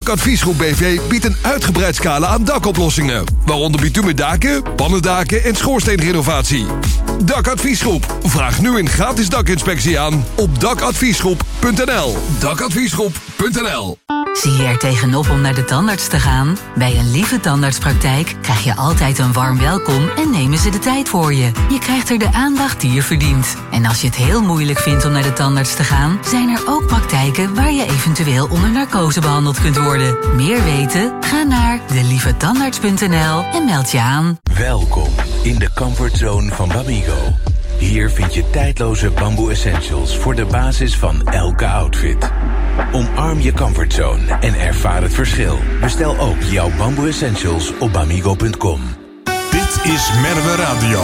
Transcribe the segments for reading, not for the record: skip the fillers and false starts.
Adviesgroep BV biedt een uitgebreid scala aan dakoplossingen, waaronder bitumen daken, pannendaken en schoorsteenrenovatie. Dakadviesgroep. Vraag nu een gratis dakinspectie aan op dakadviesgroep.nl. Dakadviesgroep.nl. Zie je er tegenop om naar de tandarts te gaan? Bij een Lieve Tandartspraktijk krijg je altijd een warm welkom en nemen ze de tijd voor je. Je krijgt er de aandacht die je verdient. En als je het heel moeilijk vindt om naar de tandarts te gaan, zijn er ook praktijken waar je eventueel onder narcose behandeld kunt worden. Meer weten? Ga naar delievetandarts.nl en meld je aan. Welkom in de comfortzone van Bamigo. Hier vind je tijdloze bamboe essentials voor de basis van elke outfit. Omarm je comfortzone en ervaar het verschil. Bestel ook jouw bamboe essentials op bamigo.com. Dit is Merwe Radio.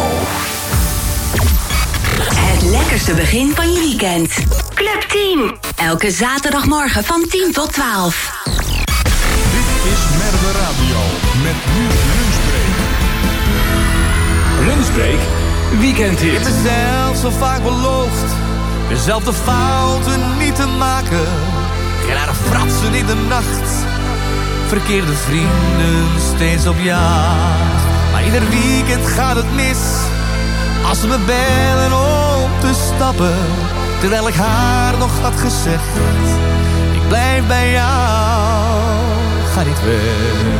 Het lekkerste begin van je weekend. Club Team. Elke zaterdagmorgen van 10 tot 12. Dit is Merwe Radio. Met nu Lunchbreak. Lunchbreak? Weekendhit. Ik heb mezelf zo vaak beloofd dezelfde fouten niet te maken. Geen rare fratsen in de nacht. Verkeerde vrienden steeds op jacht. Maar ieder weekend gaat het mis. Als ze me bellen om te stappen. Terwijl ik haar nog had gezegd. Ik blijf bij jou. Ga niet weg.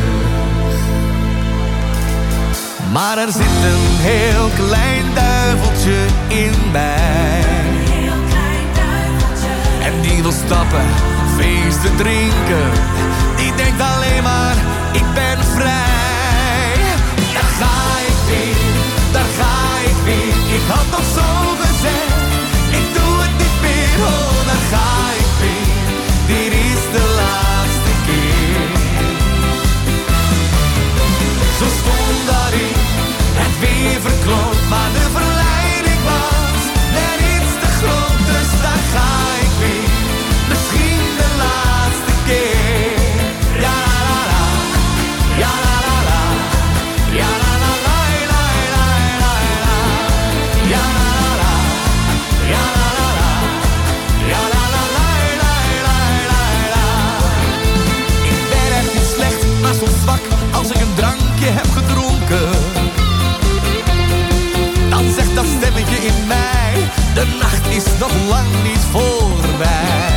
Maar er zit een heel klein duiveltje in mij. En die wil stappen, feesten, drinken. Die denkt alleen maar, ik ben vrij. Daar ga ik weer, daar ga ik weer. Ik had nog zo gezegd, ik doe het niet meer. Oh, daar ga ik weer, dit is de laatste keer. Zo stond daarin, het weer verkloot, maar de verleiding was net iets te groot. Dus daar ga ik weer, misschien de laatste keer. Ja la la, ja la la la, ja la la la la la la la, ja la la, ja la la la, ja la la la la la la la. Ik ben echt niet slecht, maar soms zwak als ik een drankje heb gedronken. Dan zegt dat stemmetje in mij, de nacht is nog lang niet voorbij.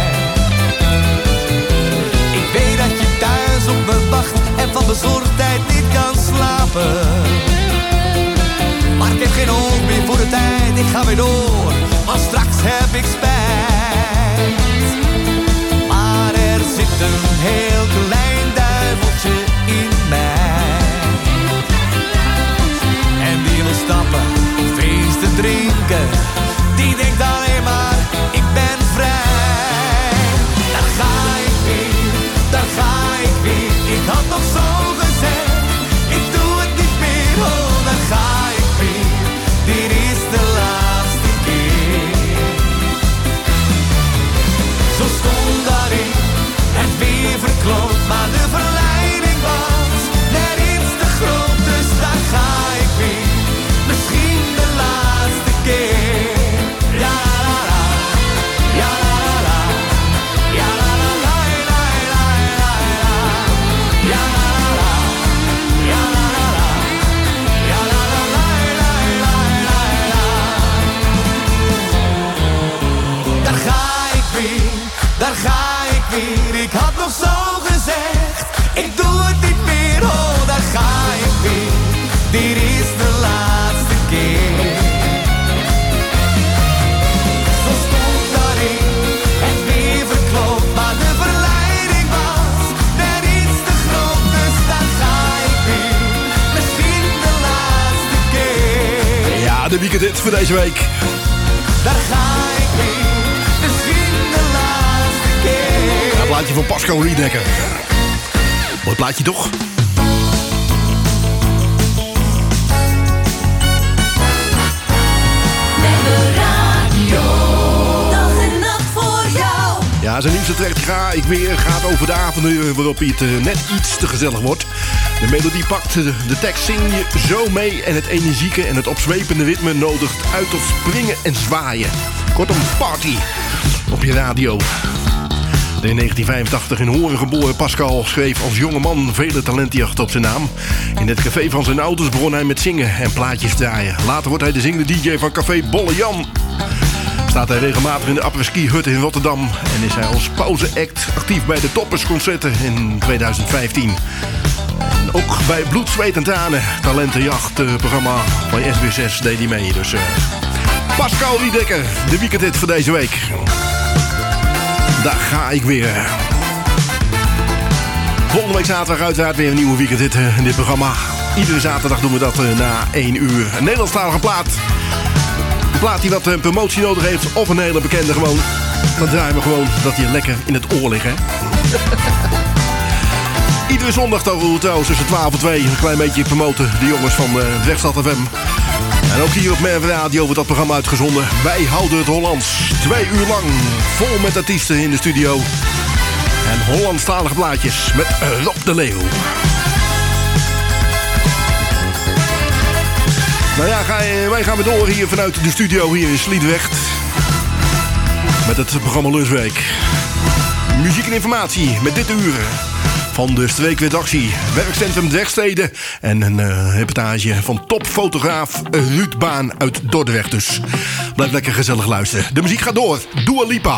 Ik weet dat je thuis op me wacht en van bezorgdheid niet kan slapen. Maar ik heb geen oog meer voor de tijd, ik ga weer door, want straks heb ik spijt. Maar er zit een heel klein duiveltje in mij. En die wil stappen, feesten, drinken. Die denkt alleen maar, ik ben vrij. Daar ga ik weer, daar ga ik weer. Ik had nog zo gezegd, ik doe het niet meer. Oh, daar ga ik weer, dit is de laatste keer. Zo stond daarin, het weer verkloot, maar de verleiding was net iets te groot. Dus daar ga ik weer, misschien de laatste keer. Ja la la, ja la la, ja la la la la la la la, ja la la, ja la la, ja la la la la la la la. Daar ga ik weer, daar ga ik weer. Ik had nog zo gezegd, ik doe het niet meer. Oh, daar ga ik weer, dit is de laatste keer. Zo stond daarin, het weer verkloot, maar de verleiding was net iets te groot. Dus daar ga ik weer, misschien de laatste keer. Ja, de weekendhit voor deze week. Daar ga ik weer, misschien de laatste keer. Een plaatje van Pascal Riedekker. Mooi plaatje toch? Ja, zijn nieuwste track Ga ik weer gaat over de avonden waarop het net iets te gezellig wordt. De melodie pakt, de tekst zing je zo mee en het energieke en het opzwepende ritme nodigt uit tot springen en zwaaien. Kortom, party op je radio. De in 1985 in Horen geboren Pascal schreef als jonge man vele talentenjachten op zijn naam. In het café van zijn ouders begon hij met zingen en plaatjes draaien. Later wordt hij de zingende DJ van café Bolle Jan. Staat hij regelmatig in de Après-ski hut in Rotterdam. En is hij als pauzeact actief bij de Toppersconcerten in 2015. En ook bij Bloed, Zweet en Tranen, talentenjacht programma van SB6 deed hij mee. Dus Pascal Wiedekker, de weekendhit voor deze week. Daar ga ik weer. Volgende week zaterdag uiteraard weer een nieuwe weekendhit in dit programma. Iedere zaterdag doen we dat na 1 uur. Een Nederlandstalige plaat. Een plaat die wat promotie nodig heeft. Of een hele bekende gewoon. Dan draaien we gewoon dat die lekker in het oor ligt. Hè? Iedere zondag trouwens tussen 12 en 2. Een klein beetje promoten de jongens van Wegstad FM. En ook hier op Merwe Radio wordt dat programma uitgezonden. Wij houden het Hollands. 2 uur lang. Vol met artiesten in de studio. En Hollandstalige plaatjes met Rob de Leeuw. Nou ja, wij gaan weer door hier vanuit de studio hier in Sliedrecht. Met het programma Lunchweek. Muziek en informatie met dit uur. Van de streekredactie, werkcentrum Drechtstede en een reportage van topfotograaf Ruud Baan uit Dordrecht. Dus blijf lekker gezellig luisteren. De muziek gaat door. Dua Lipa.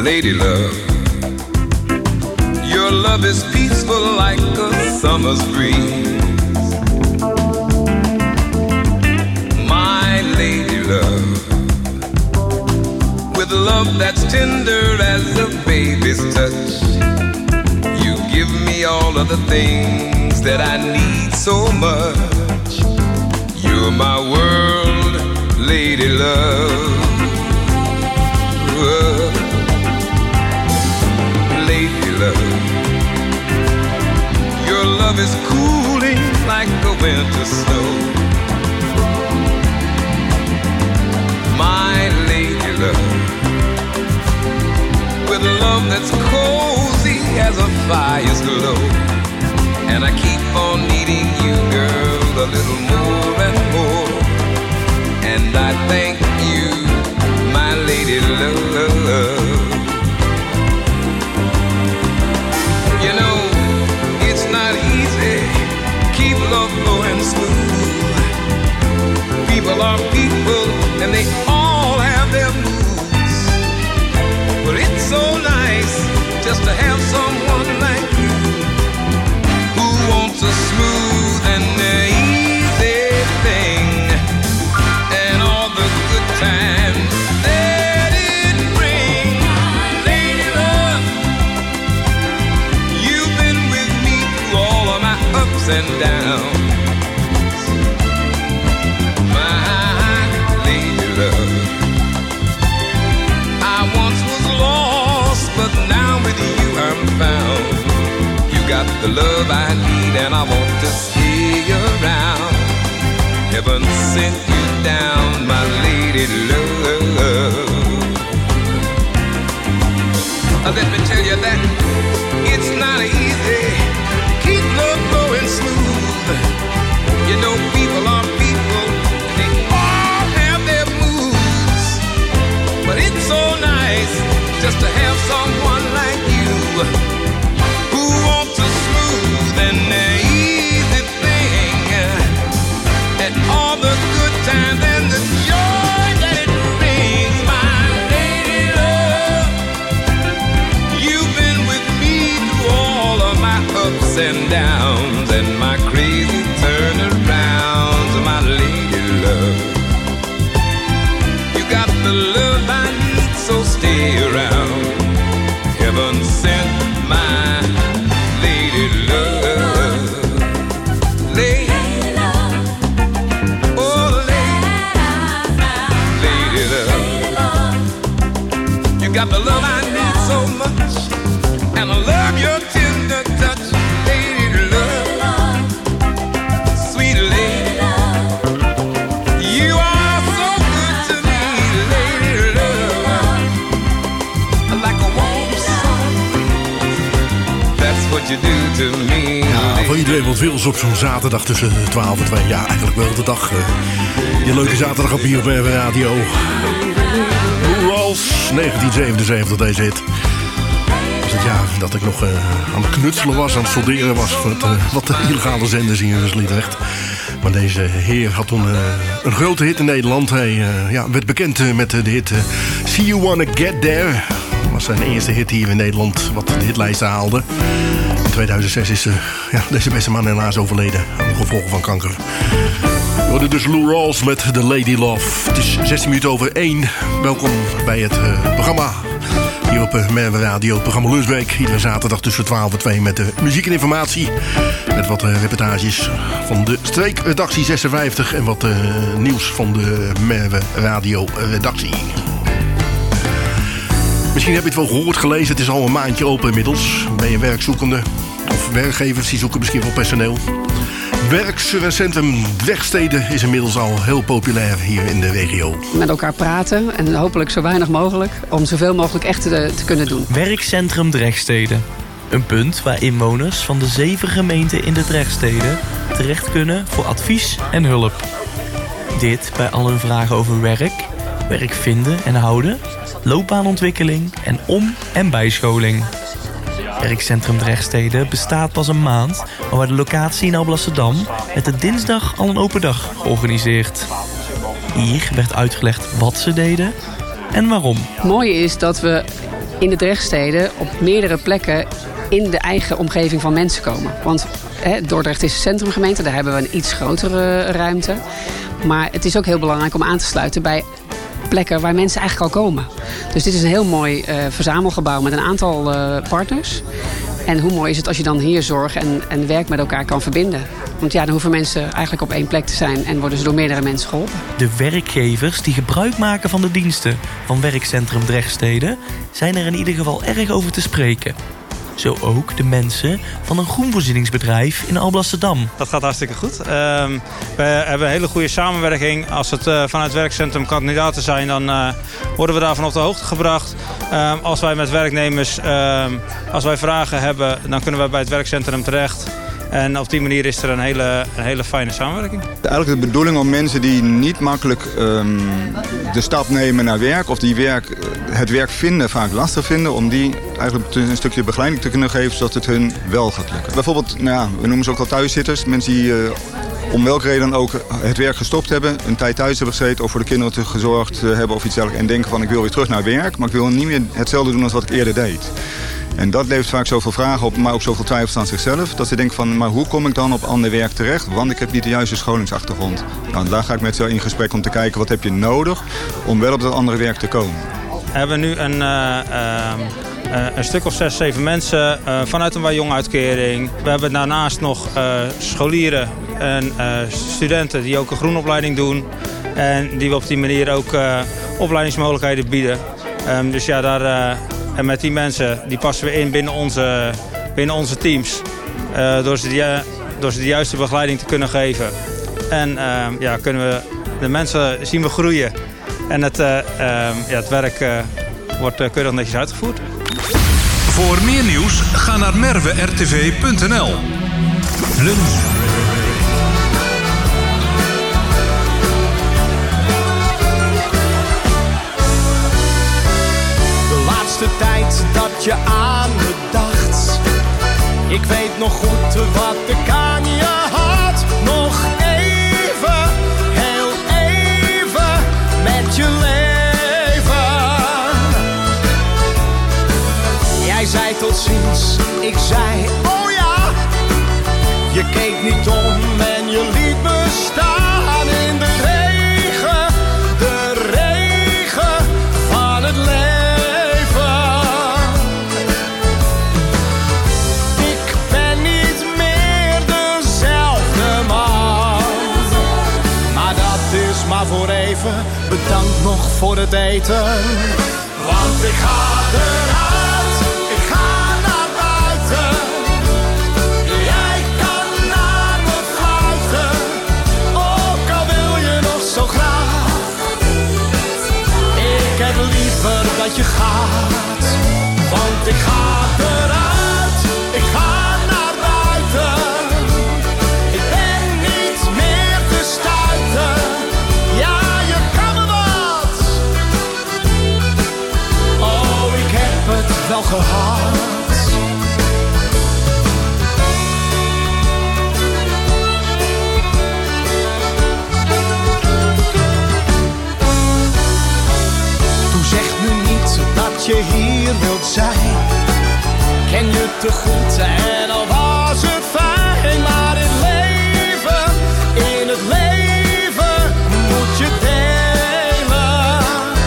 lady love. Your love is peaceful like a summer's breeze. My lady love, with love that's tender as a baby's touch. You give me all of the things that I need so much. You're my world, lady love. Lady love, your love is cooling like a winter snow. My lady love, with love that's cozy as a fire's glow. And I keep on needing you, girl, a little more and more. And I thank you, my lady love. You know, it's not easy, keep love flowing smooth. People are people, and they all have their moods. But it's so nice just to have someone like you, who wants a smooth and easy thing, and all the good times that it brings. Lady love, you've been with me through all of my ups and downs. My lady love, I once was lost, but now with you I'm found. You got the love I need, and I want to stay around. Heaven sent you down, my lady love. Let me tell you that it's not easy, keep love going smooth. You know people are people, they all have their moods. But it's so nice just to have someone like you, who wants a smooth and easy thing, and all the good times and the joy that it brings. My lady love, you've been with me through all of my ups and downs, and my crazy turnarounds. My lady love, you got the love I need, so stay around. Heaven sent my lady love. Lady love, oh lady love, you got the love I need so much, and I love your tender touch. Lady love, sweet lady love, you are so good to me. Lady love, like a warm sun, that's what you do to me. Ja, voor iedereen wat wils op zo'n zaterdag tussen 12 en 2. Ja, eigenlijk wel de dag. Die leuke zaterdag op hier op Radio. Rolls 1977, deze hit. Was het jaar dat ik nog aan het knutselen was, aan het solderen was voor wat de illegale zenders hier in Sliedrecht. Maar deze heer had toen een grote hit in Nederland. Hij werd bekend met de hit See You Wanna Get There. Dat was zijn eerste hit hier in Nederland wat de hitlijsten haalde. In 2006 is deze beste man helaas overleden aan de gevolgen van kanker. We hoorden dus Lou Rawls met The Lady Love. Het is 16 minuten over 1. Welkom bij het programma hier op Merwe Radio. Het programma Lunchbreak. Iedere zaterdag tussen 12 en 2 met muziek en informatie. Met wat reportages van de streekredactie 56 en wat nieuws van de Merwe Radio redactie. Misschien heb je het wel gehoord, gelezen. Het is al een maandje open inmiddels. Ben je werkzoekende of werkgevers die zoeken misschien wel personeel. Werkcentrum Dregstede is inmiddels al heel populair hier in de regio. Met elkaar praten en hopelijk zo weinig mogelijk om zoveel mogelijk echt te kunnen doen. Werkcentrum Dregstede. Een punt waar inwoners van de 7 gemeenten in de Dregstede terecht kunnen voor advies en hulp. Dit bij al hun vragen over werk, werk vinden en houden, loopbaanontwikkeling en om- en bijscholing. Werkcentrum Dregstede bestaat pas een maand, maar waar de locatie in Alblasserdam met de dinsdag al een open dag georganiseerd. Hier werd uitgelegd wat ze deden en waarom. Het mooie is dat we in de Drechtsteden op meerdere plekken in de eigen omgeving van mensen komen. Want Dordrecht is een centrumgemeente, daar hebben we een iets grotere ruimte. Maar het is ook heel belangrijk om aan te sluiten bij plekken waar mensen eigenlijk al komen. Dus dit is een heel mooi verzamelgebouw met een aantal partners. En hoe mooi is het als je dan hier zorg en werk met elkaar kan verbinden. Want ja, dan hoeven mensen eigenlijk op één plek te zijn en worden ze door meerdere mensen geholpen. De werkgevers die gebruik maken van de diensten van werkcentrum Drechtsteden zijn er in ieder geval erg over te spreken. Zo ook de mensen van een groenvoorzieningsbedrijf in Alblasserdam. Dat gaat hartstikke goed. We hebben een hele goede samenwerking. Als het vanuit het werkcentrum kandidaten zijn, dan worden we daarvan op de hoogte gebracht. Als wij met werknemers, als wij vragen hebben, dan kunnen wij bij het werkcentrum terecht. En op die manier is er een hele fijne samenwerking. Eigenlijk de bedoeling om mensen die niet makkelijk de stap nemen naar werk of die het werk vinden vaak lastig vinden, om die eigenlijk een stukje begeleiding te kunnen geven zodat het hun wel gaat lukken. Bijvoorbeeld, we noemen ze ook wel thuiszitters. Mensen die om welke reden ook het werk gestopt hebben, een tijd thuis hebben gezeten of voor de kinderen te gezorgd hebben of iets dergelijks. En denken van ik wil weer terug naar werk, maar ik wil niet meer hetzelfde doen als wat ik eerder deed. En dat levert vaak zoveel vragen op, maar ook zoveel twijfels aan zichzelf. Dat ze denken van, maar hoe kom ik dan op ander werk terecht? Want ik heb niet de juiste scholingsachtergrond. Nou, daar ga ik met ze in gesprek om te kijken wat heb je nodig om wel op dat andere werk te komen. We hebben nu een stuk of 6, 7 mensen vanuit een WAJong-uitkering. We hebben daarnaast nog scholieren en studenten die ook een groenopleiding doen. En die we op die manier ook opleidingsmogelijkheden bieden. Dus ja, en met die mensen die passen we in binnen onze teams. Door ze de juiste begeleiding te kunnen geven. En kunnen we de mensen zien we groeien. En het werk wordt keurig netjes uitgevoerd. Voor meer nieuws ga naar merwertv.nl. Lunch. De tijd dat je aan me dacht. Ik weet nog goed wat ik aan je had. Nog even, heel even met je leven. Jij zei tot ziens, ik zei oh ja. Je keek niet om en je liet me staan in de regen. De regen van het leven. Maar voor even, bedankt nog voor het eten. Want ik ga eruit, ik ga naar buiten. Jij kan naar me fluiten, ook al wil je nog zo graag. Ik heb liever dat je gaat, want ik ga eruit, ik ga naar buiten. Ik ben niet meer te stuiten. Ja, je kan me wat. Oh, ik heb het wel gehad. Toen zeg nu niet dat je hier wilt zijn. Ken je te goed en al was het fijn. Maar in het leven moet je delen.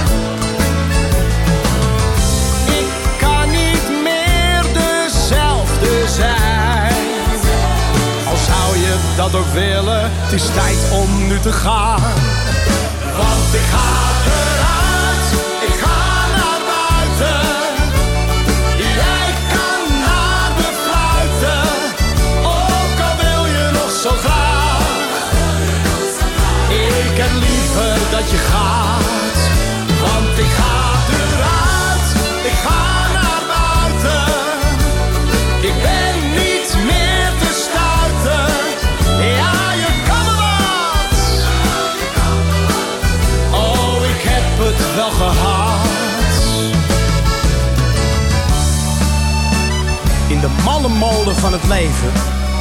Ik kan niet meer dezelfde zijn. Al zou je dat ook willen, het is tijd om nu te gaan. Want ik ga eruit, ik ga naar buiten. Jij kan naar me fluiten, ook al wil je nog zo graag. Ik heb liever dat je gaat, want ik ga eruit, ik ga naar buiten. Ik ben niet meer te stuiten, ja je kan me wat. Oh, ik heb het wel gehad. In de malle molen van het leven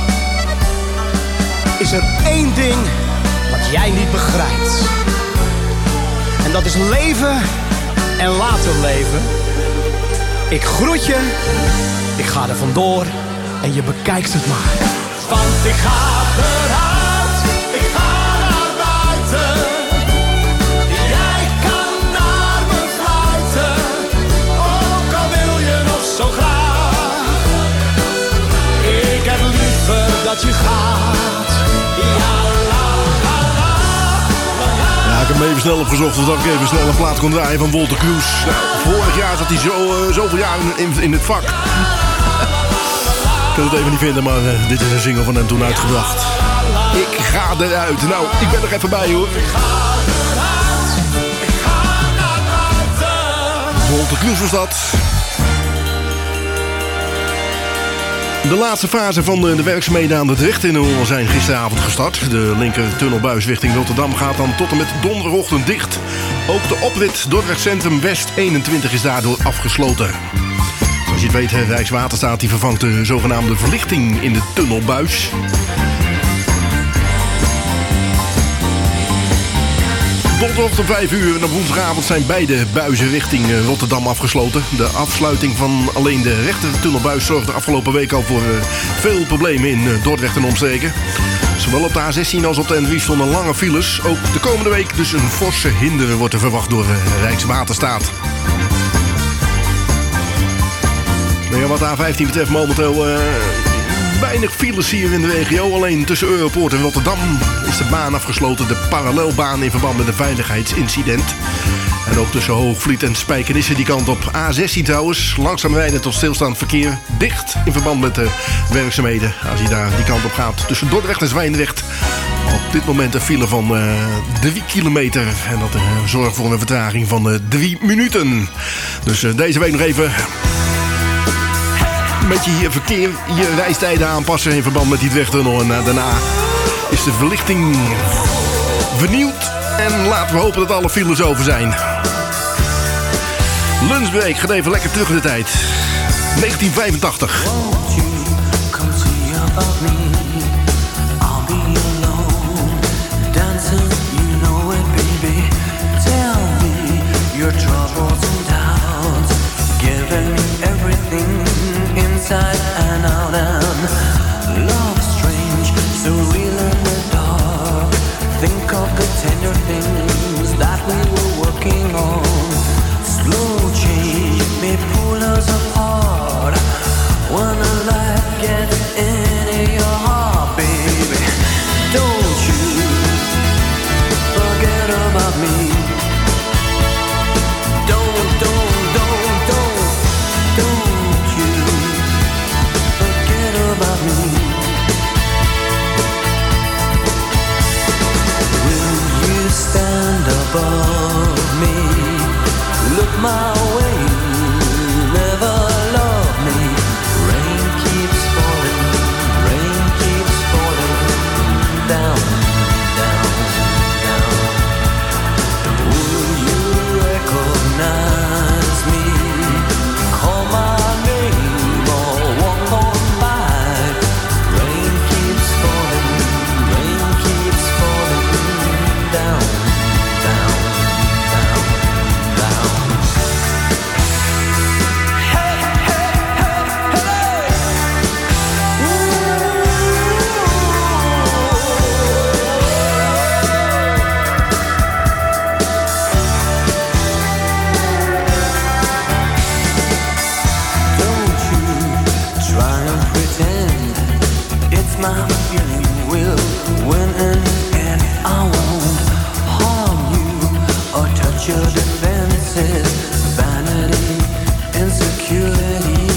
is er één ding wat jij niet begrijpt. En dat is leven en later leven. Ik groet je, ik ga er vandoor en je bekijkt het maar. Want ik ga eruit, ik ga naar buiten. Jij kan naar me fluiten, ook al wil je nog zo graag. Ik heb liever dat je gaat, ja la la la. Ja, ik heb hem even snel opgezocht, zodat ik even snel een plaat kon draaien van Wolter Kroes. Nou, vorig jaar zat hij zoveel jaar in het vak. Ik kan het even niet vinden, maar dit is een single van hem toen uitgebracht. Ik ga eruit. Nou, ik ben er even bij hoor. Wolter Kroes was dat. De laatste fase van de werkzaamheden aan de Drechttunnel zijn gisteravond gestart. De linker tunnelbuis richting Rotterdam gaat dan tot en met donderdagochtend dicht. Ook de oprit Dordrecht Centrum West 21 is daardoor afgesloten. Zoals je het weet, Rijkswaterstaat die vervangt de zogenaamde verlichting in de tunnelbuis. Donderdag om 5 uur en op woensdagavond zijn beide buizen richting Rotterdam afgesloten. De afsluiting van alleen de rechter tunnelbuis zorgde afgelopen week al voor veel problemen in Dordrecht en omstreken. Zowel op de A16 als op de N3 stonden lange files. Ook de komende week dus een forse hinder wordt er verwacht door Rijkswaterstaat. Nou ja, wat A15 betreft momenteel weinig files hier in de regio. Alleen tussen Europoort en Rotterdam is de baan afgesloten. De parallelbaan in verband met een veiligheidsincident. En ook tussen Hoogvliet en Spijkenisse die kant op. A16 trouwens, langzaam rijden tot stilstaand verkeer. Dicht in verband met de werkzaamheden. Als je daar die kant op gaat tussen Dordrecht en Zwijndrecht. Op dit moment een file van 3 kilometer. En dat zorgt voor een vertraging van 3 minuten. Dus deze week nog even een beetje je verkeer, je reistijden aanpassen in verband met die Drechttunnel. En daarna is de verlichting vernieuwd. En laten we hopen dat alle files over zijn. Lunchbreak gaat even lekker terug in de tijd. 1985. Inside and out and love strange, so real in the dark. Think of the tender things that we were working on. Slow change may pull us apart. When a light gets into your heart, baby, don't you forget about me. About me. Will you stand above me? Look my way, never love me. Rain keeps falling down, down, down. Will you recognize me? Call my name or walk on. Your defenses, vanity, insecurity.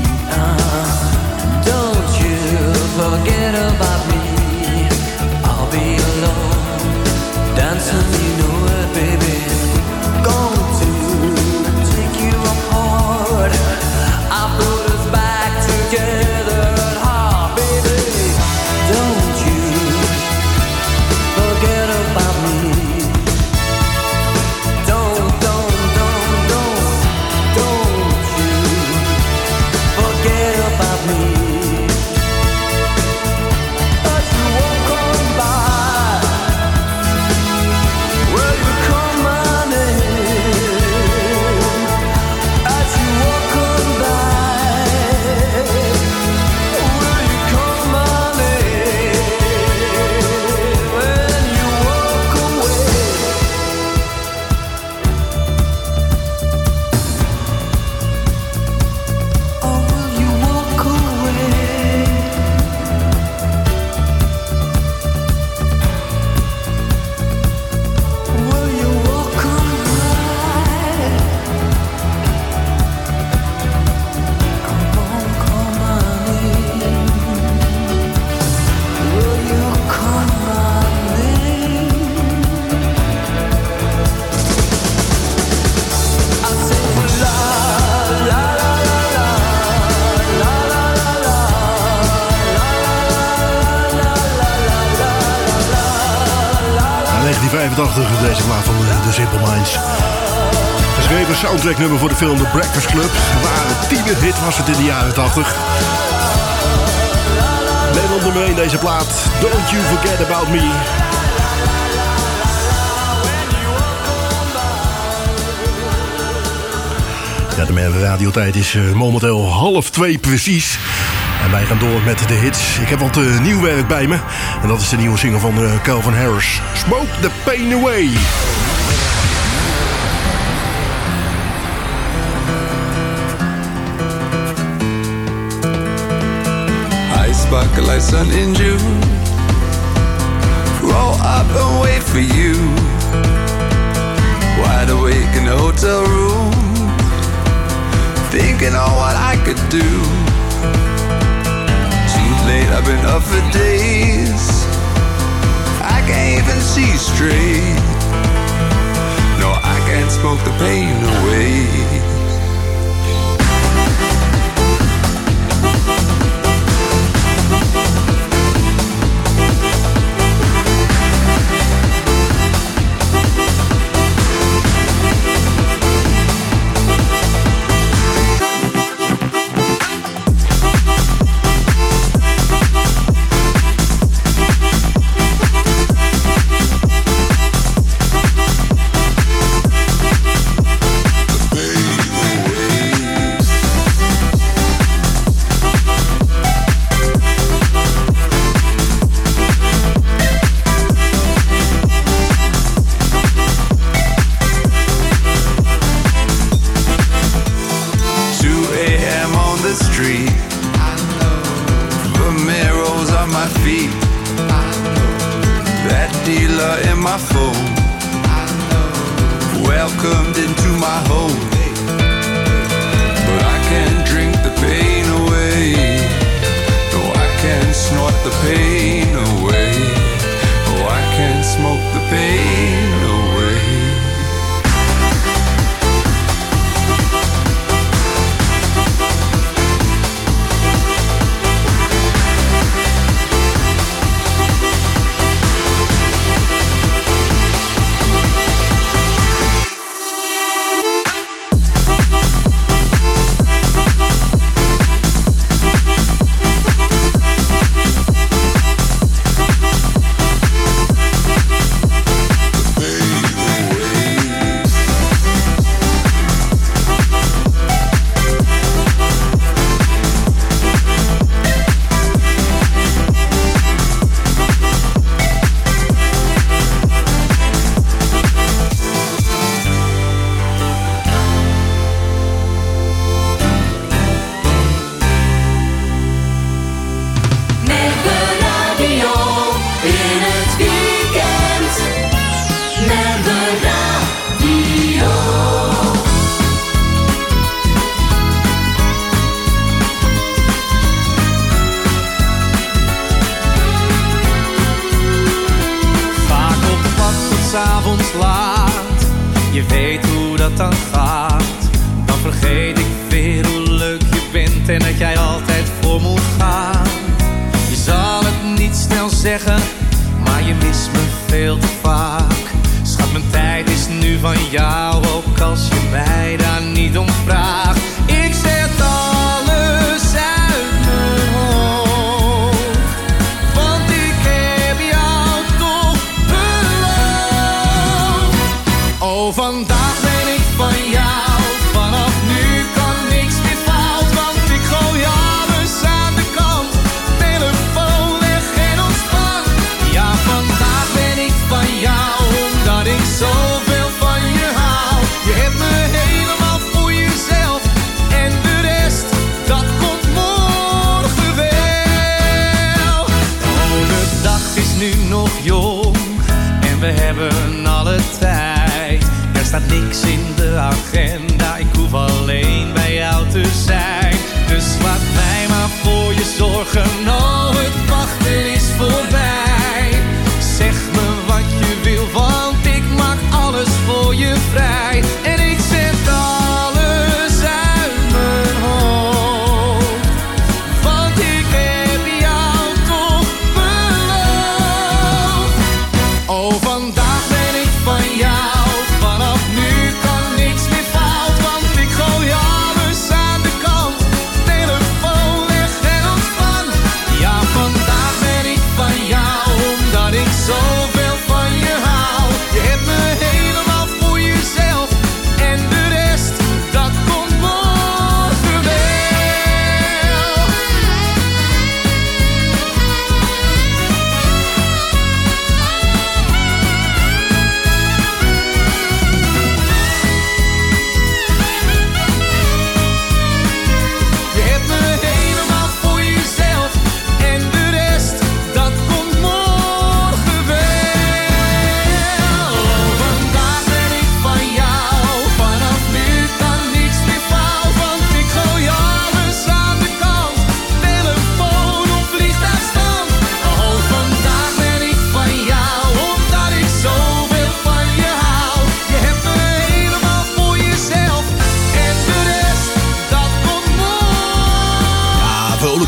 Don't you forget about me. I'll be alone, dancing, you know it, baby. Going to take you apart. I put us back together at heart, baby. Don't you forget about me. Don't 1984, deze plaat van The Simple Minds. Geschreven soundtracknummer voor de film The Breakfast Club. Waar het tienerhit was het in de jaren 80. Nederland nummer 1 deze plaat. Don't You Forget About Me. Ja, de Merwe radiotijd is momenteel 1:30 precies. En wij gaan door met de hits. Ik heb wat nieuw werk bij me. En dat is de nieuwe single van Calvin Harris. Smoke the Pain Away. I sparkle like sun in June. Roll up and wait for you. Wide awake in the hotel room. Thinking on what I could do. Late, I've been up for days. I can't even see straight. No, I can't smoke the pain away.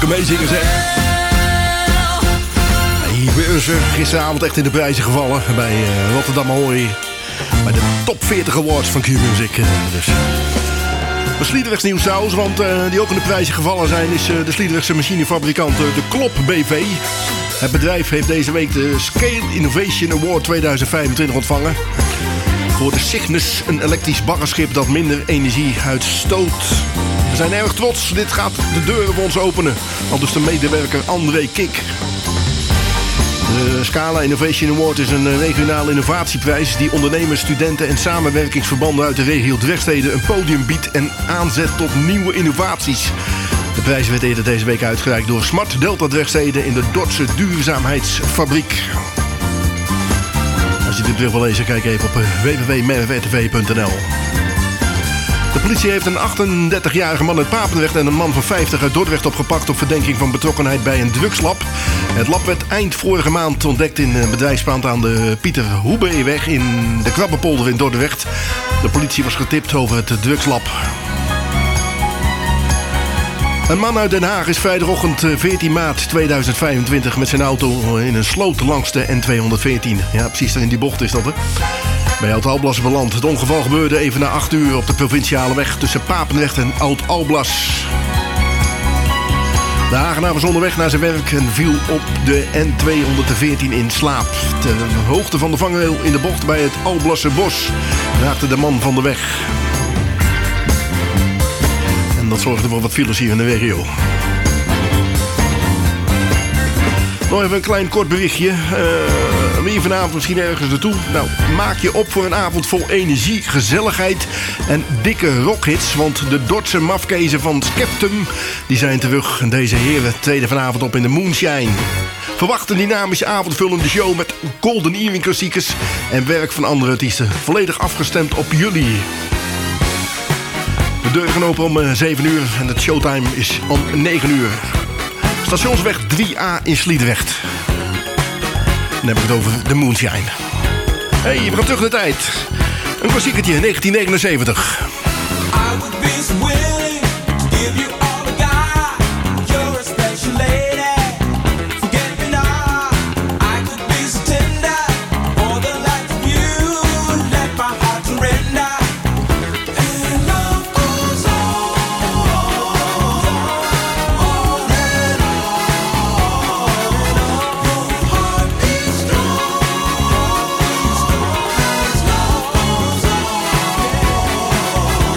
vrolijke meezingen zeg. Hier bij ons gisteravond echt in de prijzen gevallen. Bij Rotterdam Ahoy. Bij de top 40 awards van Q-Music. Dus. De Sliedrechts nieuws trouwens, want die ook in de prijzen gevallen zijn... is de Sliedrechtse machinefabrikant de Klop BV. Het bedrijf heeft deze week de Scale Innovation Award 2025 ontvangen. Voor de Cygnus, een elektrisch baggerschip dat minder energie uitstoot. We zijn erg trots. Dit gaat de deuren voor ons openen. Aldus de medewerker André Kik. De Scala Innovation Award is een regionale innovatieprijs... die ondernemers, studenten en samenwerkingsverbanden uit de regio Drechtstede... een podium biedt en aanzet tot nieuwe innovaties. De prijs werd eerder deze week uitgereikt door Smart Delta Drechtstede... in de Dordtse Duurzaamheidsfabriek. Als je dit terug wil lezen, kijk even op www.merwrtv.nl. De politie heeft een 38-jarige man uit Papendrecht en een man van 50 uit Dordrecht opgepakt op verdenking van betrokkenheid bij een drugslab. Het lab werd eind vorige maand ontdekt in een bedrijfspand aan de Pieter Hoebeeweg in de Krabbenpolder in Dordrecht. De politie was getipt over het drugslab. Een man uit Den Haag is vrijdagochtend 14 maart 2025 met zijn auto in een sloot langs de N214. Ja, precies daar in die bocht is dat, hè. Bij Oud-Alblas beland. Het ongeval gebeurde even na 8 uur op de provinciale weg tussen Papendrecht en Oud-Alblas. De Hagenaar was onderweg naar zijn werk en viel op de N214 in slaap. Ter hoogte van de vangrail in de bocht bij het Alblasse bos raakte de man van de weg. En dat zorgde voor wat files hier in de regio. Nog even een klein kort berichtje. Wie vanavond misschien ergens naartoe? Nou, maak je op voor een avond vol energie, gezelligheid en dikke rockhits. Want de Dordtse mafkezen van Skeptum, die zijn terug. En deze heren treden vanavond op in de Moonshine. Verwacht een dynamische avondvullende show met Golden Earring klassiekers en werk van andere artiesten. Volledig afgestemd op jullie. De deuren gaan open om 7 uur en het showtime is om 9 uur. Stationsweg 3A in Sliedrecht. Dan heb ik het over de Moonshine. Hey, we gaan terug naar de tijd. Een klassiekertje, 1979. I would be so willing to give you all I got. You're a special lady. Forget me not. I could be so tender for the life of you. Let my heart surrender. And love goes on and on. Your heart is strong as love goes on.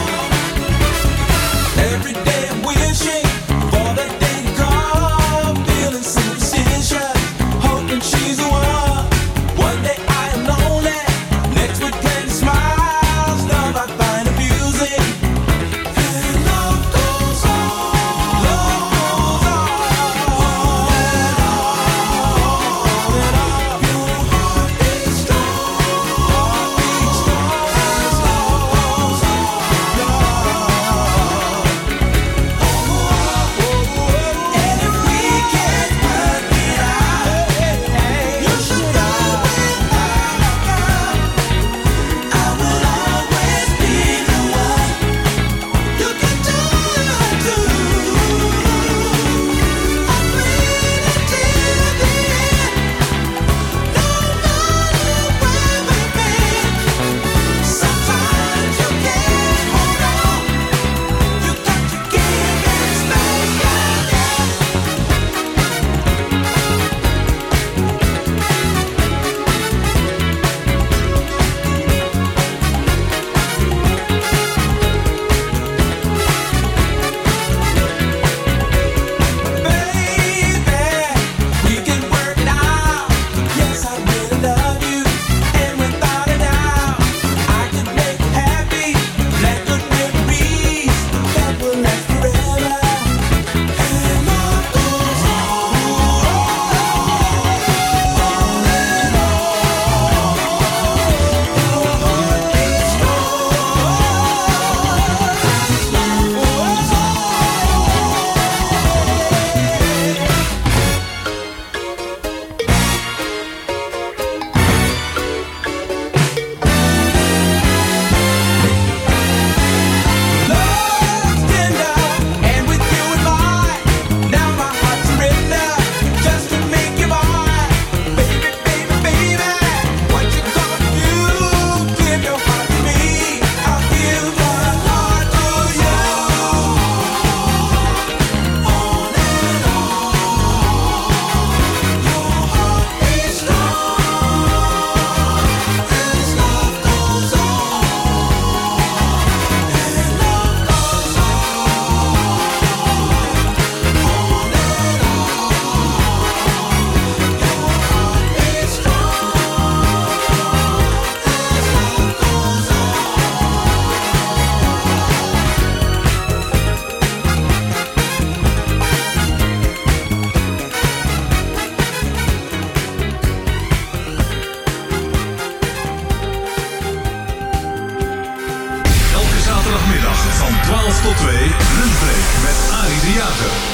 12 tot 2, lunchbreak met Arie de Jager.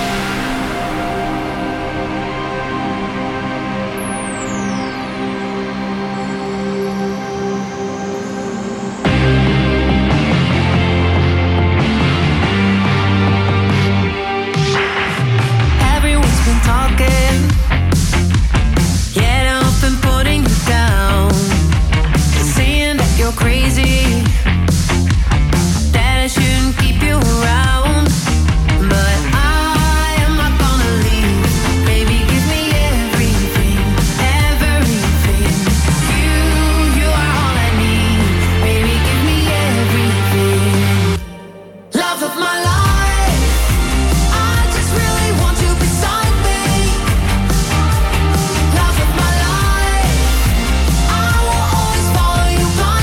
Crazy that I shouldn't keep you around, but I am not gonna leave. Baby, give me everything, everything. You are all I need. Baby, give me everything. Love of my life, I just really want you beside me. Love of my life, I will always follow you blind.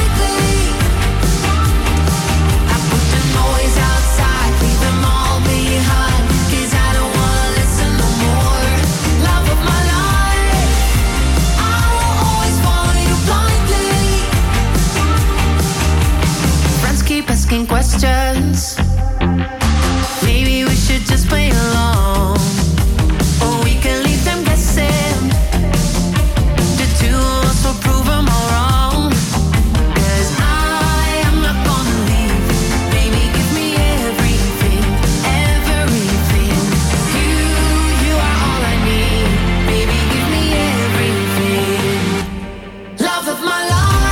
Asking questions. Maybe we should just play along, or we can leave them guessing. The two of us will prove them all wrong. 'Cause I am not gonna leave. Baby, give me everything, everything. You are all I need. Baby, give me everything. Love of my life.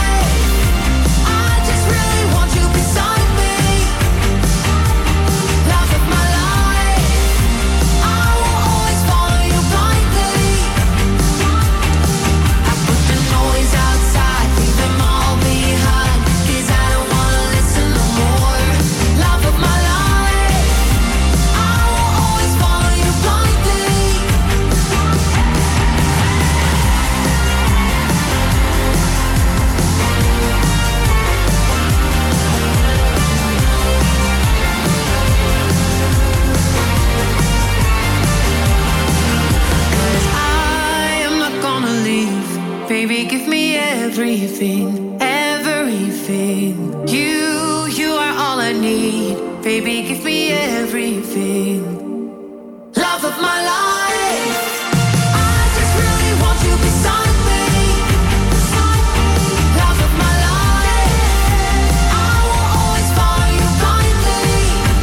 Baby, give me everything, everything. You are all I need. Baby, give me everything. Love of my life, I just really want you beside me. Love of my life, I will always follow you blindly.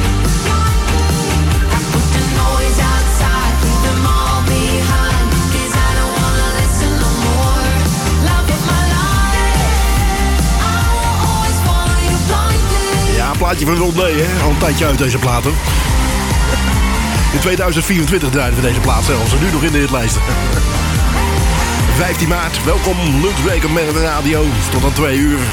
I put the noise outside, leave them all behind. 'Cause I don't wanna listen no more. Ja, een plaatje van Ron D, hè? Al een tijdje uit deze platen. In 2024 draaiden we deze plaat zelfs. En nu nog in de hitlijsten. 15 maart, welkom. Lunchbreak met de radio. Tot aan 2 uur.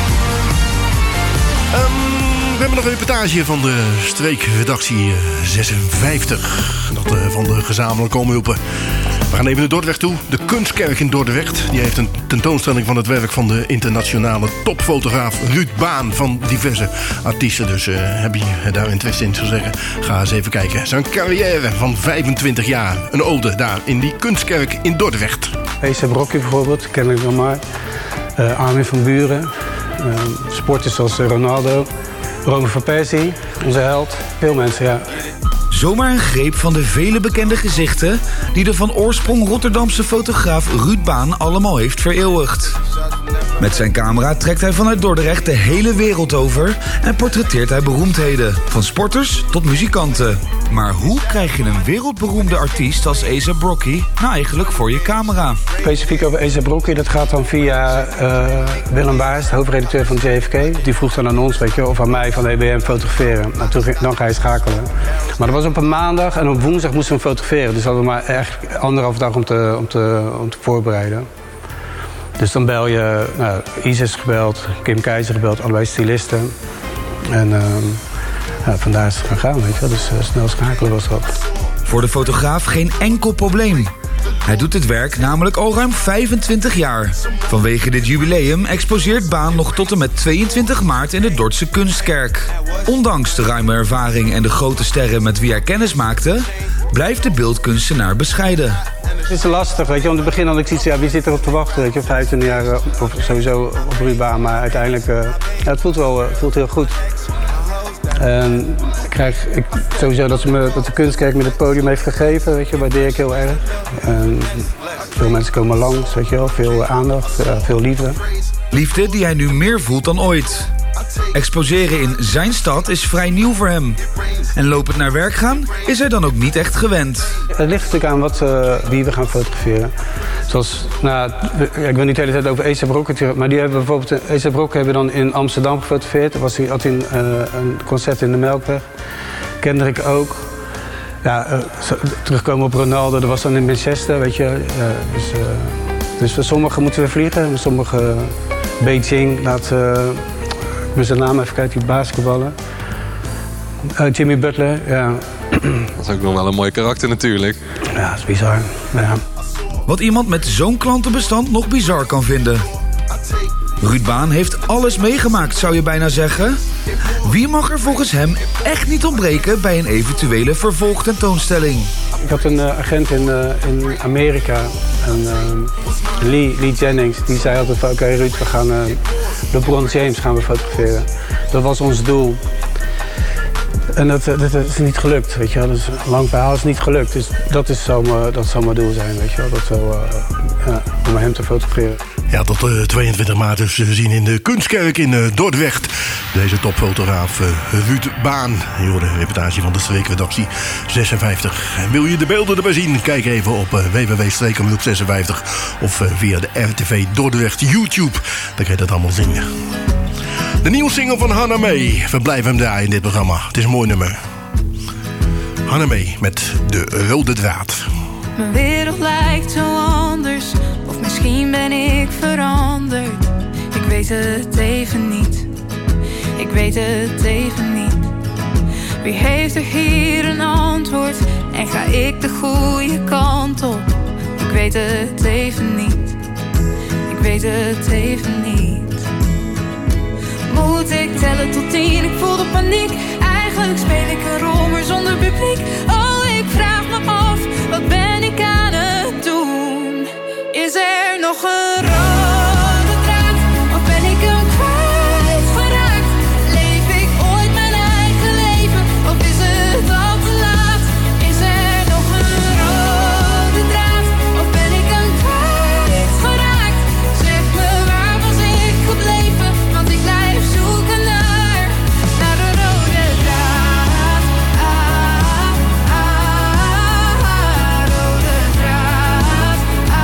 We hebben nog een reportage van de streekredactie 56. Dat van de gezamenlijke omroepen. We gaan even naar Dordrecht toe. De Kunstkerk in Dordrecht. Die heeft een tentoonstelling van het werk van de internationale topfotograaf Ruud Baan. Van diverse artiesten. Dus heb je daar interesse in, zou zeggen. Ga eens even kijken. Zijn carrière van 25 jaar. Een ode daar in die Kunstkerk in Dordrecht. A$AP Rocky bijvoorbeeld, ken ik nog maar. Armin van Buuren. Sporters zoals Ronaldo. Roman van Persie, onze held. Veel mensen, ja. Zomaar een greep van de vele bekende gezichten die de van oorsprong Rotterdamse fotograaf Ruud Baan allemaal heeft vereeuwigd. Met zijn camera trekt hij vanuit Dordrecht de hele wereld over en portretteert hij beroemdheden, van sporters tot muzikanten. Maar hoe krijg je een wereldberoemde artiest als A$AP Rocky nou eigenlijk voor je camera? Specifiek over A$AP Rocky, dat gaat dan via Willem Baars, de hoofdredacteur van JFK. Die vroeg dan aan ons, weet je, of aan mij van de EBM fotograferen. Nou, dan ga je schakelen. Maar dat was op een maandag en op woensdag moesten we fotograferen. Dus hadden we maar echt 1,5 dag om te voorbereiden. Dus dan bel je, Isis gebeld, Kim Keizer gebeld, allebei stylisten. En vandaar is het gaan, weet je wel. Dus snel schakelen was dat. Voor de fotograaf geen enkel probleem. Hij doet dit werk namelijk al ruim 25 jaar. Vanwege dit jubileum exposeert Baan nog tot en met 22 maart in de Dordtse Kunstkerk. Ondanks de ruime ervaring en de grote sterren met wie hij kennis maakte, blijft de beeldkunstenaar bescheiden. Het is lastig, weet je. Om te beginnen had ik zoiets, ja, wie zit erop te wachten, weet je. 25 jaar of sowieso op Ruud Baan, maar uiteindelijk, het voelt heel goed. En sowieso dat de kunstkerk me het podium heeft gegeven, weet je, waardeer ik heel erg. En veel mensen komen langs, weet je wel, veel aandacht, veel liefde. Liefde die hij nu meer voelt dan ooit. Exposeren in zijn stad is vrij nieuw voor hem. En lopend naar werk gaan is hij dan ook niet echt gewend. Het ligt natuurlijk aan wie we gaan fotograferen. Zoals, ik wil niet de hele tijd over A$AP Rocky, maar die hebben bijvoorbeeld A$AP Rocky hebben dan in Amsterdam gefotografeerd. Had hij een concert in de Melkweg. Kendrick ook. Ja, terugkomen op Ronaldo, dat was dan in Manchester, weet je. Dus voor sommigen moeten we vliegen, voor sommigen Beijing. Ik moet zijn naam even kijken, die basketballer. Jimmy Butler, ja. Dat is ook nog wel een mooi karakter natuurlijk. Ja, dat is bizar. Ja. Wat iemand met zo'n klantenbestand nog bizar kan vinden. Ruud Baan heeft alles meegemaakt, zou je bijna zeggen. Wie mag er volgens hem echt niet ontbreken bij een eventuele vervolgtentoonstelling? Ik had een agent in Amerika, Lee Jennings, die zei altijd van oké, Ruud, we gaan LeBron James gaan we fotograferen. Dat was ons doel. En dat is niet gelukt, weet je wel. Dus een lang verhaal is niet gelukt. Dus dat zou mijn doel zijn, weet je wel. Om hem te fotograferen. Ja, tot 22 maart dus te zien in de Kunstkerk in Dordrecht. Deze topfotograaf Ruud Baan. Je hoort een reportage van de Streekredactie 56. En wil je de beelden erbij zien? Kijk even op www.streekomroep 56 of via de RTV Dordrecht YouTube. Dan kan je dat allemaal zien. De nieuwe single van Hannah May. We blijven hem draaien in dit programma. Het is een mooi nummer. Hannah May met De Rode Draad. Mijn wereld lijkt zo anders. Of misschien ben ik veranderd. Ik weet het even niet. Ik weet het even niet. Wie heeft er hier een antwoord? En ga ik de goede kant op? Ik weet het even niet. Ik weet het even niet. Moet ik tellen tot 10? Ik voel de paniek. Eigenlijk speel ik een rol, maar zonder publiek. Oh, ik vraag me af, wat ben ik aan het doen? Is er nog een rode draad? Of ben ik hem kwijtgeraakt? Leef ik ooit mijn eigen leven? Of is het al te laat? Is er nog een rode draad? Of ben ik hem kwijtgeraakt? Zeg me, waar was ik gebleven? Want ik blijf zoeken naar een rode draad. Rode draad.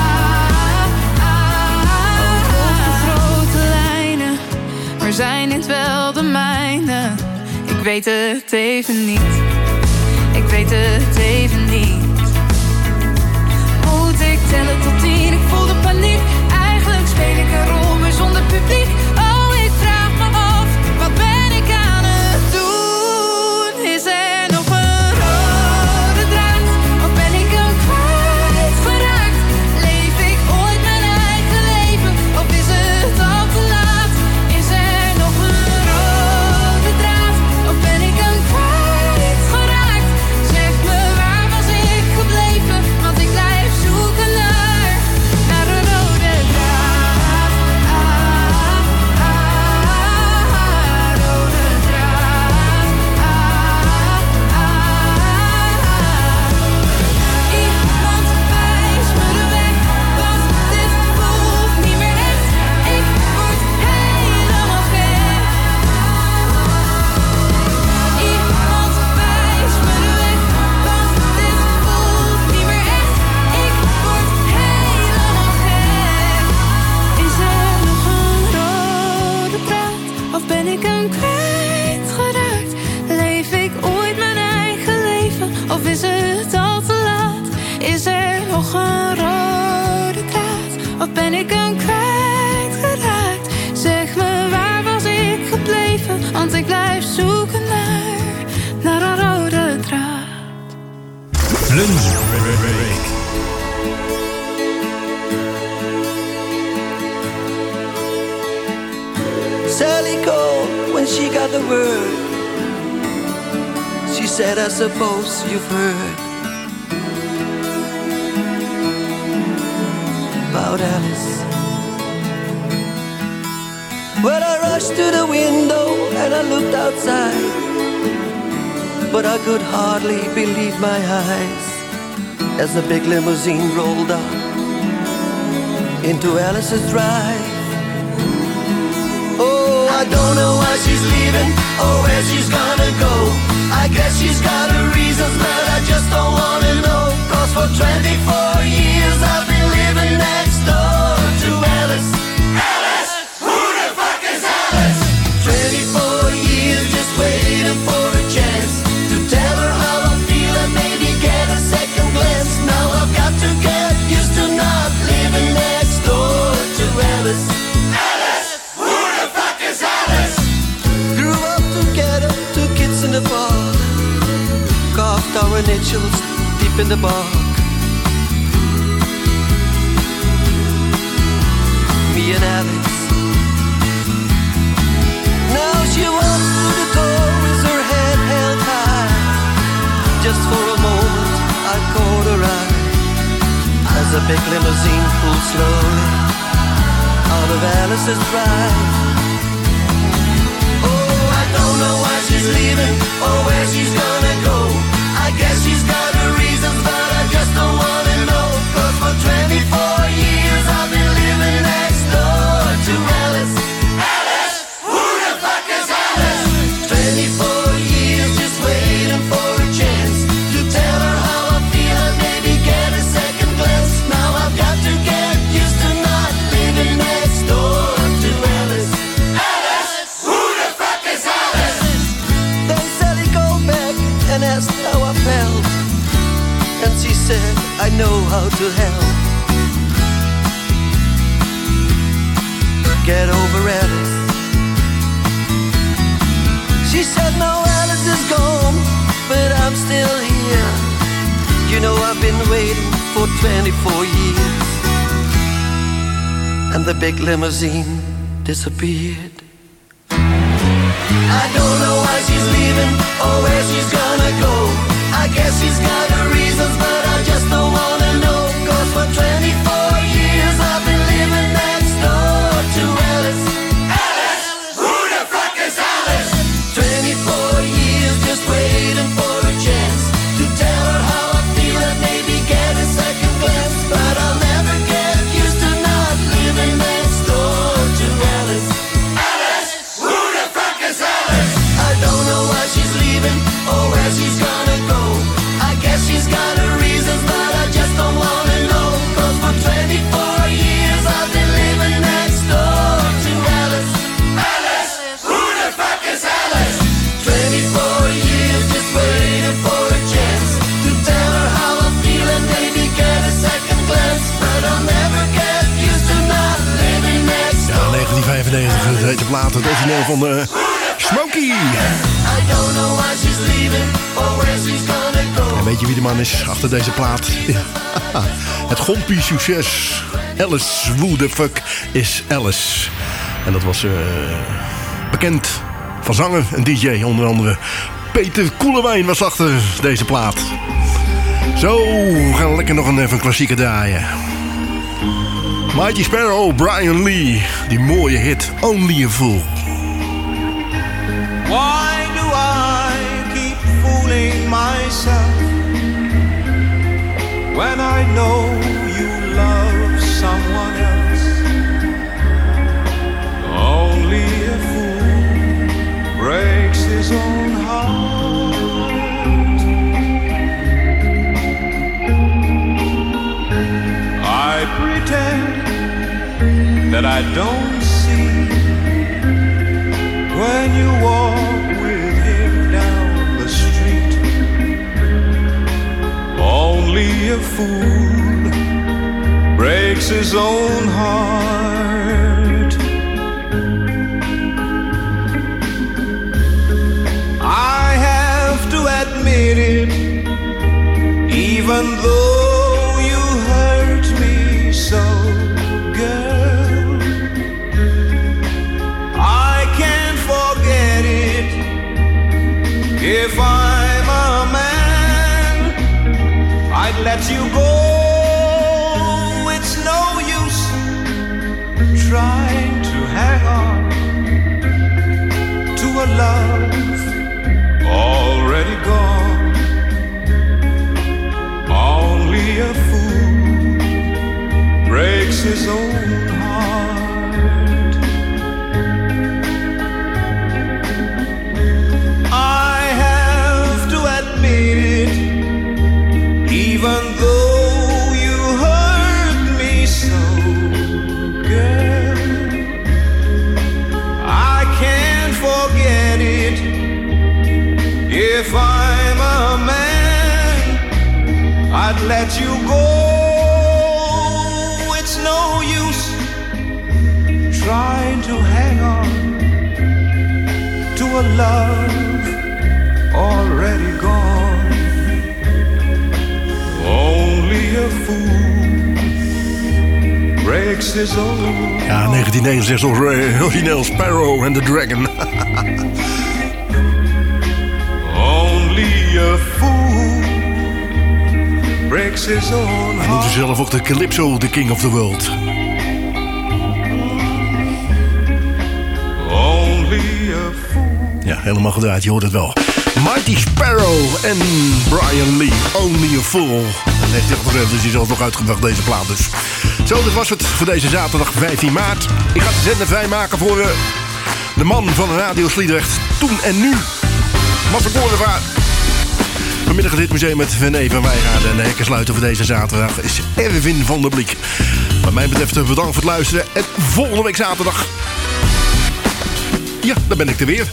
Grote lijnen, maar zijn dit wel de mijne? Ik weet het even niet. Ik weet het even niet. Moet ik tellen tot 10? Ik voel de paniek. Eigenlijk speel ik een rol, maar zonder publiek. Oh, ik vraag me af, wat ben ik aan het doen? Is er nog een rode draad? Of ben ik hem kwijtgeraakt? Leef ik ooit mijn eigen leven? Of is het al te laat? Is er nog een rode draad? Of ben ik hem kwijtgeraakt? Zeg me, waar was ik gebleven? Want ik blijf zoeken naar een rode draad. Rode draad. Iemand wijst me de weg, want dit voelt niet meer echt. Ik word helemaal gek. Iemand wijst me de weg, want dit voelt niet meer echt. Ik word helemaal gek. Is er nog een rode draad? Of ben ik hem kwijtgeraakt? Leef ik ooit mijn eigen leven? Of is het al te laat? Is er nog een rode draad? Of ben ik hem kwijtgeraakt? Zeg me, waar was ik gebleven? Want ik blijf zoeken naar een rode draad. Lunch. Sally called when she got the word. She said, I suppose you've heard about Alice. Well, I rushed to the window and I looked outside, but I could hardly believe my eyes as the big limousine rolled up into Alice's drive. Oh, I don't know why she's leaving or where she's gonna go. I guess she's got her reasons, but I just don't wanna know. 'Cause for 24 years I've been living next door to Alice. Alice! Who the fuck is Alice? 24 years just waiting for a chance to tell her how I feel and maybe get a second glance. Now I've got to get used to not living next door to Alice. Alice! Who the fuck is Alice? Grew up together, 2 kids in the park, carved our initials deep in the bark. Me and Alex. Now she walks through the door with her head held high. Just for a moment I caught her eye as a big limousine pulled slowly out of Alice's drive. Oh, I don't know why she's leaving or where she's gonna go. I guess she's got her reasons, but I just don't wanna know. 'Cause for 24 years I've been living next door to Alice. Alice! Who the fuck is Alice? 24 years just waiting for a chance to tell her how I feel and maybe get a second glance. Now I've got to get used to not living next door to Alice. Alice! Who the fuck is Alice? Then Sally called back and asked how I felt, and she said, I know how to help. Get over Alice. She said, no, Alice is gone, but I'm still here. You know I've been waiting for 24 years. And the big limousine disappeared. I don't know why she's leaving or where she's gonna go. I guess she's got her reasons, but I just don't wanna know. 'Cause for 24 years I've been living next door to Alice. Alice! Who the fuck is Alice? 24 years just waiting for a chance to tell her how I feel and maybe get a second glance. But I'll never get used to not living next door to Alice. Alice! Who the fuck is Alice? I don't know why she's leaving or where she's gonna go. I guess she's got her reasons, but I just don't wanna know. 'Cause for 24 years I've been living next door to Alice. Alice! Who the fuck is Alice? 24 years just waiting for a chance to tell her how I feel and maybe get a second glance. But I'll never get used to not living next door. Ja, 1995, het heet de plaat, het origineel van Smokey. I don't know why she's leaving or where she's gonna go. En weet je wie de man is achter deze plaat? Het gompie succes. Alice, who the fuck is Alice? En dat was bekend van zanger en DJ, onder andere Peter Koelewijn was achter deze plaat. Zo, we gaan lekker nog even een klassieker draaien. Mighty Sparrow, Brian Lee, die mooie hit Only a Fool. Why do I keep fooling myself when I know you love someone else? Only a fool breaks his own heart. I pretend that I don't see when you walk with him down the street. Only a fool breaks his own heart. I have to admit it, even though you hurt me so, girl. I can't forget it. If I'm a man, I'd let you go. It's no use trying to hang on love already gone. Only a fool breaks his own heart. I have to admit it, even though you hurt me so, girl, I can't forget it. If I'm a man, I'd let you go. It's no use trying to hang on to a love already gone. Only a fool breaks his own. Ja, 1969 origineel Sparrow and the Dragon. Only a fool breaks his own. Hij noemt zichzelf ook de Calypso, the King of the World. Only a fool. Ja, helemaal gedraaid, je hoort het wel. Mighty Sparrow en Brian Lee, Only a Fool. 1998 is hij zelf nog uitgebracht, deze plaat dus. Zo, dit was het voor deze zaterdag 15 maart. Ik ga de zender vrijmaken voor de man van Radio Sliedrecht. Toen en nu. Marcel Koornvaart. Vanmiddag het Hitmuseum met René van Wijngaarden. En de hekkensluiter voor deze zaterdag is Erwin van der Bliek. Wat mij betreft bedankt voor het luisteren. En volgende week zaterdag... Ja, dan ben ik er weer.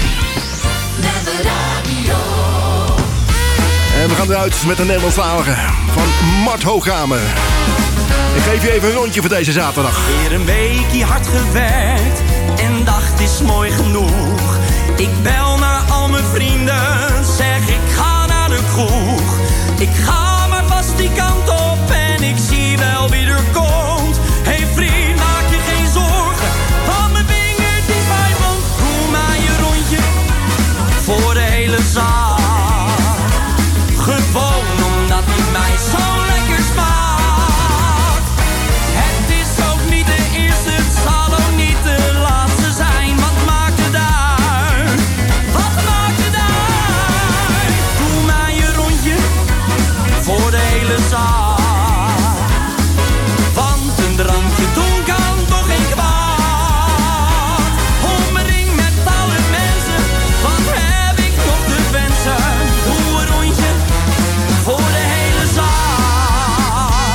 En we gaan eruit met een Nederlandstalige van Mart Hoogkamer. Ik geef je even een rondje voor deze zaterdag. Weer een weekje hard gewerkt en dacht is mooi genoeg. Ik bel naar al mijn vrienden, zeg ik ga naar de kroeg. Ik ga maar vast die kant op en ik zie wel wie er komt. Hey vriend, maak je geen zorgen, van mijn vingers is mijn mond. Doe maar je rondje voor de hele zaal. Gewoon omdat hij mij zo lekker smaakt. Het is ook niet de eerste, het zal ook niet de laatste zijn. Wat maakt het uit? Wat maakt het uit? Doe mij je rondje voor de hele zaal. Want een drankje doen kan toch geen kwaad. Omring met alle mensen, wat heb ik nog te wensen? Doe een rondje voor de hele zaal.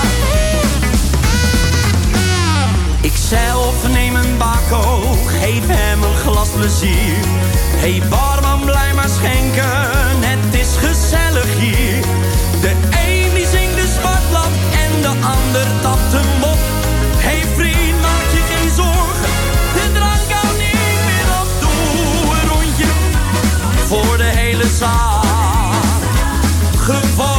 Ikzelf neem een bako, geef hem een glas plezier. Hey barman, blij maar schenken, het is gezellig hier. De een die zingt de smartlap en de ander tapt een mop. Hey vriend, maak je geen zorgen, de drank kan niet meer op. Doe een rondje voor de hele zaal. Gewoon